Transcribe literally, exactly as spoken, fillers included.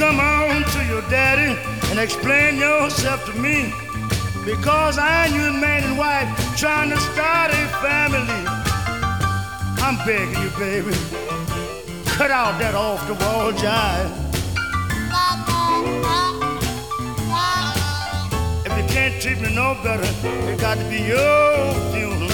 come on to your daddy and explain yourself to me. Because I and you man and wife trying to start a family. I'm begging you, baby, cut out that off-the-wall jive. If you can't treat me no better, it got to be your funeral.